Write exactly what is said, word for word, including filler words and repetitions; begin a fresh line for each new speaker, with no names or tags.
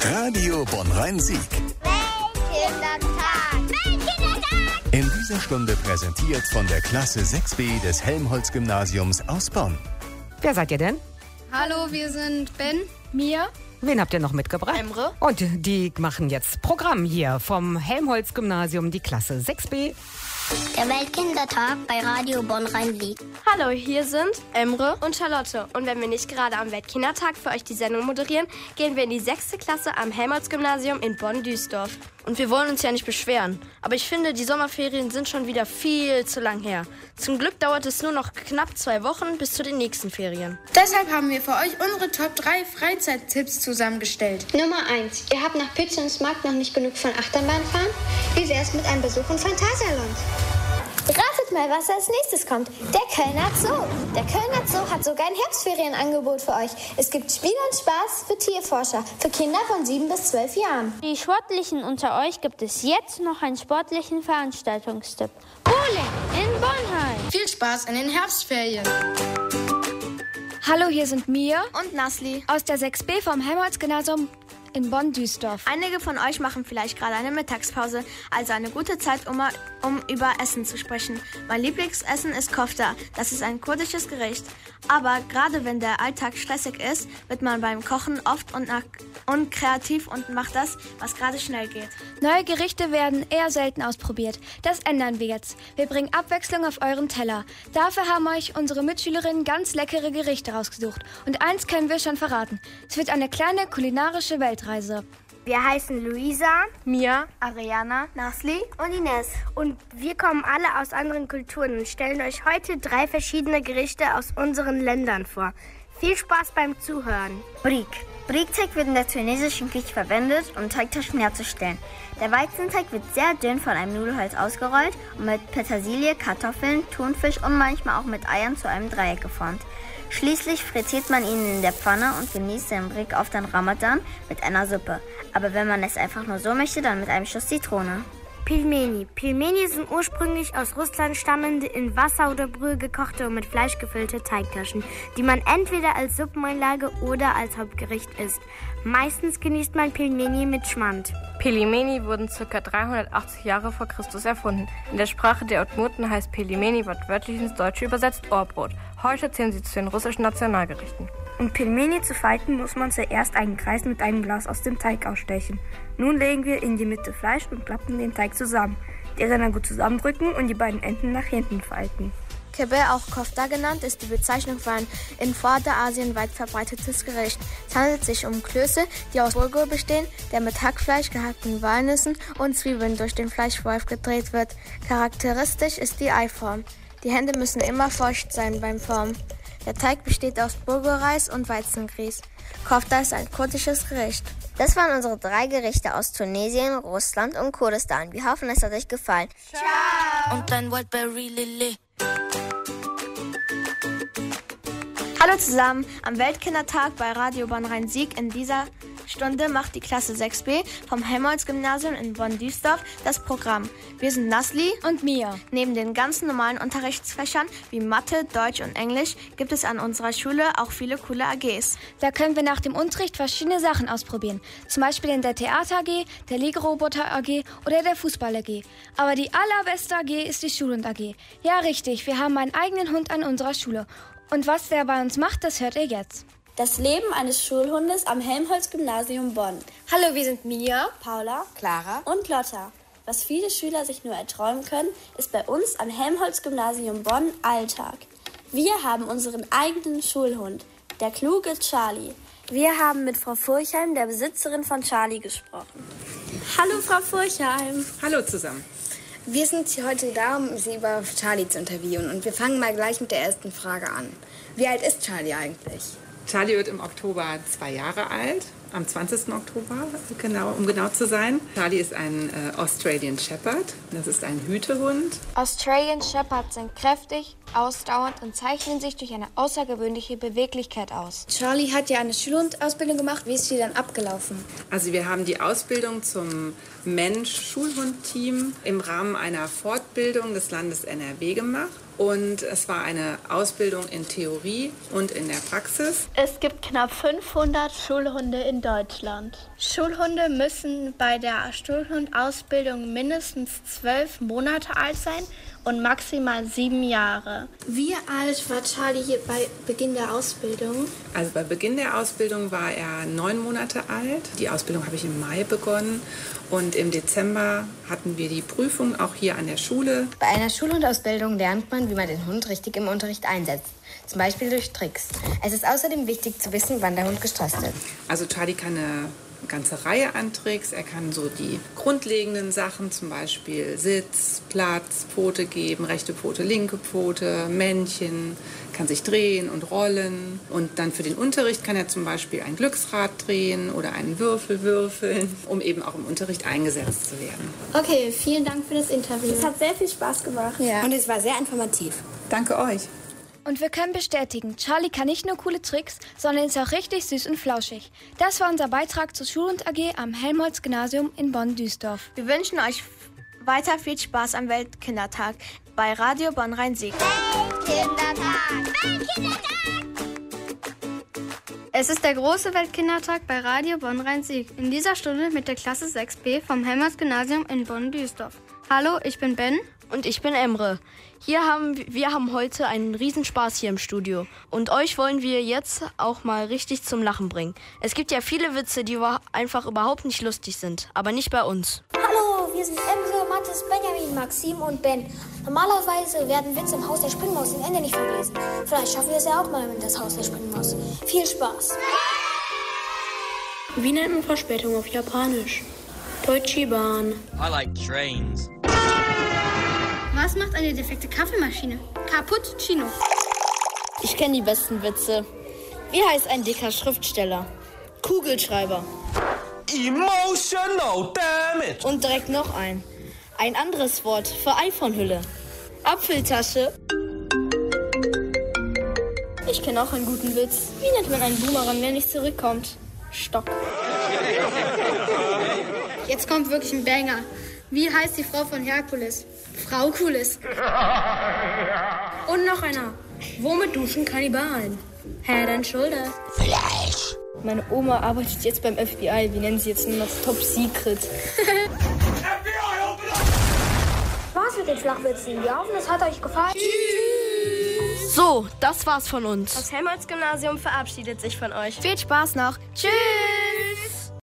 Radio Bonn-Rhein-Sieg.
Weltkindertag! Weltkindertag!
In dieser Stunde präsentiert von der Klasse sechs B des Helmholtz-Gymnasiums aus Bonn.
Wer seid ihr denn?
Hallo, wir sind Ben,
Mia.
Wen habt ihr noch mitgebracht?
Emre.
Und die machen jetzt Programm hier vom Helmholtz-Gymnasium, die Klasse sechs B.
Der Weltkindertag bei Radio Bonn-Rhein-Sieg.
Hallo, hier sind Emre und Charlotte. Und wenn wir nicht gerade am Weltkindertag für euch die Sendung moderieren, gehen wir in die sechste Klasse am Helmholtz-Gymnasium in Bonn-Düsseldorf. Und wir wollen uns ja nicht beschweren. Aber ich finde, die Sommerferien sind schon wieder viel zu lang her. Zum Glück dauert es nur noch knapp zwei Wochen bis zu den nächsten Ferien.
Deshalb haben wir für euch unsere Top drei Freizeittipps zusammengestellt.
Nummer eins. Ihr habt nach Pützensmarkt noch nicht genug von Achterbahn fahren? Wie wär's mit einem Besuch im Phantasialand?
Ratet mal, was als nächstes kommt. Der Kölner Zoo. Der Kölner Zoo hat sogar ein Herbstferienangebot für euch. Es gibt Spiel und Spaß für Tierforscher, für Kinder von sieben bis zwölf Jahren.
Für die Sportlichen unter euch gibt es jetzt noch einen sportlichen Veranstaltungstipp. Bowling in Bornheim.
Viel Spaß in den Herbstferien.
Hallo, hier sind Mia
Und Nasli
aus der sechs B vom Helmholtz-Gymnasium in Bonn-Düsseldorf.
Einige von euch machen vielleicht gerade eine Mittagspause, also eine gute Zeit, um, um über Essen zu sprechen. Mein Lieblingsessen ist Kofta. Das ist ein kurdisches Gericht. Aber gerade wenn der Alltag stressig ist, wird man beim Kochen oft und unkreativ und macht das, was gerade schnell geht.
Neue Gerichte werden eher selten ausprobiert. Das ändern wir jetzt. Wir bringen Abwechslung auf euren Teller. Dafür haben euch unsere Mitschülerinnen ganz leckere Gerichte rausgesucht. Und eins können wir schon verraten. Es wird eine kleine kulinarische Weltreise.
Wir heißen Luisa,
Mia,
Ariana,
Nasli und Ines. Und wir kommen alle aus anderen Kulturen und stellen euch heute drei verschiedene Gerichte aus unseren Ländern vor. Viel Spaß beim Zuhören.
Brik. Brikteig wird in der tunesischen Küche verwendet, um Teigtaschen herzustellen. Der Weizenteig wird sehr dünn von einem Nudelholz ausgerollt und mit Petersilie, Kartoffeln, Thunfisch und manchmal auch mit Eiern zu einem Dreieck geformt. Schließlich frittiert man ihn in der Pfanne und genießt den Brik auf den Ramadan mit einer Suppe. Aber wenn man es einfach nur so möchte, dann mit einem Schuss Zitrone.
Pilmeni. Pilmeni sind ursprünglich aus Russland stammende, in Wasser oder Brühe gekochte und mit Fleisch gefüllte Teigtaschen, die man entweder als Suppeneinlage oder als Hauptgericht isst. Meistens genießt man Pilmeni mit Schmand.
Pelimeni wurden ca. dreihundertachtzig Jahre vor Christus erfunden. In der Sprache der Udmurten heißt Pelimeni wortwörtlich ins Deutsche übersetzt Ohrbrot. Heute zählen sie zu den russischen Nationalgerichten.
Um Pilmeni zu falten, muss man zuerst einen Kreis mit einem Glas aus dem Teig ausstechen. Nun legen wir in die Mitte Fleisch und klappen den Teig zusammen. Die Ränder gut zusammendrücken und die beiden Enden nach hinten falten.
Kebab, auch Kofta genannt, ist die Bezeichnung für ein in Vorderasien weit verbreitetes Gericht. Es handelt sich um Klöße, die aus Bulgur bestehen, der mit Hackfleisch, gehackten Walnüssen und Zwiebeln durch den Fleischwolf gedreht wird. Charakteristisch ist die Eiform. Die Hände müssen immer feucht sein beim Formen. Der Teig besteht aus Bulgurreis und Weizengrieß. Kofta ist ein kurdisches Gericht.
Das waren unsere drei Gerichte aus Tunesien, Russland und Kurdistan. Wir hoffen, es hat euch gefallen.
Ciao!
Und dein Wildberry Lily.
Hallo zusammen, am Weltkindertag bei Radio Bonn-Rhein-Sieg in dieser Stunde macht die Klasse sechs B vom Helmholtz-Gymnasium in Bonn-Düsseldorf das Programm. Wir sind Nasli
und Mia.
Neben den ganzen normalen Unterrichtsfächern wie Mathe, Deutsch und Englisch gibt es an unserer Schule auch viele coole A Gs.
Da können wir nach dem Unterricht verschiedene Sachen ausprobieren. Zum Beispiel in der Theater-A G, der Legeroboter-A G oder der Fußball-A G. Aber die allerbeste A G ist die Schulhund-A G. Ja, richtig, wir haben einen eigenen Hund an unserer Schule. Und was der bei uns macht, das hört ihr jetzt.
Das Leben eines Schulhundes am Helmholtz-Gymnasium Bonn.
Hallo, wir sind Mia,
Paula,
Clara
und Lotta. Was viele Schüler sich nur erträumen können, ist bei uns am Helmholtz-Gymnasium Bonn Alltag. Wir haben unseren eigenen Schulhund, der kluge Charlie. Wir haben mit Frau Furchheim, der Besitzerin von Charlie, gesprochen. Hallo, Frau Furchheim.
Hallo zusammen.
Wir sind heute da, um Sie über Charlie zu interviewen. Und wir fangen mal gleich mit der ersten Frage an. Wie alt ist Charlie eigentlich?
Charlie wird im Oktober zwei Jahre alt, am zwanzigsten Oktober, genau, um genau zu sein. Charlie ist ein äh, Australian Shepherd, das ist ein Hütehund.
Australian Shepherds sind kräftig, ausdauernd und zeichnen sich durch eine außergewöhnliche Beweglichkeit aus.
Charlie hat ja eine Schulhundausbildung gemacht. Wie ist sie dann abgelaufen?
Also wir haben die Ausbildung zum Mensch-Schulhund-Team im Rahmen einer Fortbildung des Landes N R W gemacht. Und es war eine Ausbildung in Theorie und in der Praxis.
Es gibt knapp fünfhundert Schulhunde in Deutschland. Schulhunde müssen bei der Schulhundausbildung mindestens zwölf Monate alt sein und maximal sieben Jahre.
Wie alt war Charlie hier bei Beginn der Ausbildung?
Also bei Beginn der Ausbildung war er neun Monate alt. Die Ausbildung habe ich im Mai begonnen. Und im Dezember hatten wir die Prüfung auch hier an der Schule.
Bei einer Schulhundausbildung lernt man, wie man den Hund richtig im Unterricht einsetzt. Zum Beispiel durch Tricks. Es ist außerdem wichtig zu wissen, wann der Hund gestresst ist.
Also Charlie kann eine ganze Reihe an Tricks. Er kann so die grundlegenden Sachen, zum Beispiel Sitz, Platz, Pfote geben, rechte Pfote, linke Pfote, Männchen, kann sich drehen und rollen. Und dann für den Unterricht kann er zum Beispiel ein Glücksrad drehen oder einen Würfel würfeln, um eben auch im Unterricht eingesetzt zu werden.
Okay, vielen Dank für das Interview.
Es hat sehr viel Spaß gemacht.
Ja. Und es war sehr informativ.
Danke euch.
Und wir können bestätigen, Charlie kann nicht nur coole Tricks, sondern ist auch richtig süß und flauschig. Das war unser Beitrag zur Schulhund A G am Helmholtz-Gymnasium in Bonn-Düsseldorf.
Wir wünschen euch weiter viel Spaß am Weltkindertag bei Radio Bonn-Rhein-Sieg.
Weltkindertag! Weltkindertag!
Es ist der große Weltkindertag bei Radio Bonn-Rhein-Sieg. In dieser Stunde mit der Klasse sechs B vom Helmholtz-Gymnasium in Bonn-Düsseldorf. Hallo, ich bin Ben.
Und ich bin Emre. Hier haben, wir haben heute einen Riesenspaß hier im Studio. Und euch wollen wir jetzt auch mal richtig zum Lachen bringen. Es gibt ja viele Witze, die einfach überhaupt nicht lustig sind. Aber nicht bei uns.
Hallo, wir sind Emre, Mathis, Benjamin, Maxim und Ben. Normalerweise werden Witze im Haus der Springmaus im Ende nicht vorgelesen. Vielleicht schaffen wir es ja auch mal in das Haus der Springmaus. Viel Spaß.
Wie nennt man Verspätung auf Japanisch? Deutsche Bahn.
I like trains.
Was macht eine defekte Kaffeemaschine? Cappuccino.
Ich kenne die besten Witze. Wie heißt ein dicker Schriftsteller? Kugelschreiber.
Emotional damage.
Und direkt noch ein. Ein anderes Wort für iPhone-Hülle. Apfeltasche.
Ich kenne auch einen guten Witz. Wie nennt man einen Boomerang, der nicht zurückkommt? Stock.
Jetzt kommt wirklich ein Banger. Wie heißt die Frau von Herkules? Frau Kulis.
Und noch einer. Womit duschen Kannibalen? Head and Shoulder.
Fleisch.
Meine Oma arbeitet jetzt beim F B I. Wir nennen sie jetzt nur noch Top Secret.
Was mit den Flachwitzen? Wir hoffen, es hat euch gefallen.
So, das war's von uns.
Das Helmholtz-Gymnasium verabschiedet sich von euch.
Viel Spaß noch. Tschüss.